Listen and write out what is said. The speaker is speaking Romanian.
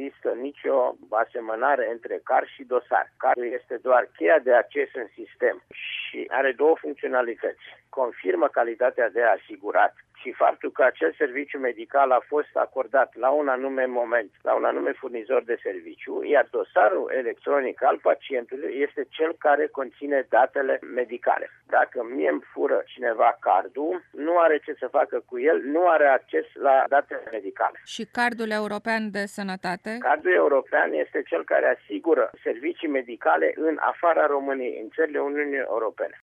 există nicio asemănare între card și dosar. Cardul este doar cheia de acces în sistem și are două funcționalități. Confirmă calitatea de asigurat și faptul că acel serviciu medical a fost acordat la un anume moment, la un anume furnizor de serviciu, iar dosarul electronic al pacientului este cel care conține datele medicale. Dacă mie îmi fură cineva cardul, nu are ce să facă cu el, nu are acces la datele medicale. Și cardul european de sănătate? Cardul european este cel care asigură servicii medicale în afara României, în țările Uniunii Europene.